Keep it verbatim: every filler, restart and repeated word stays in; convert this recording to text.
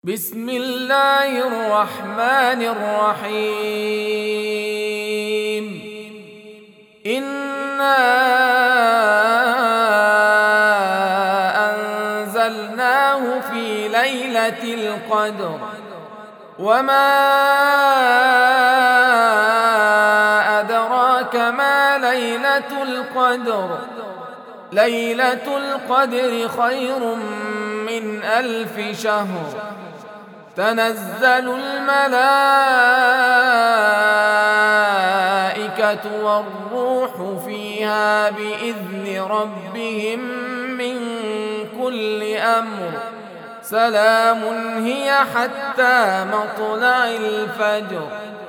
بسم الله الرحمن الرحيم إنا أنزلناه في ليلة القدر وما أدراك ما ليلة القدر ليلة القدر خير من ألف شهر تنزل الملائكة والروح فيها بإذن ربهم من كل أمر سلام هي حتى مطلع الفجر.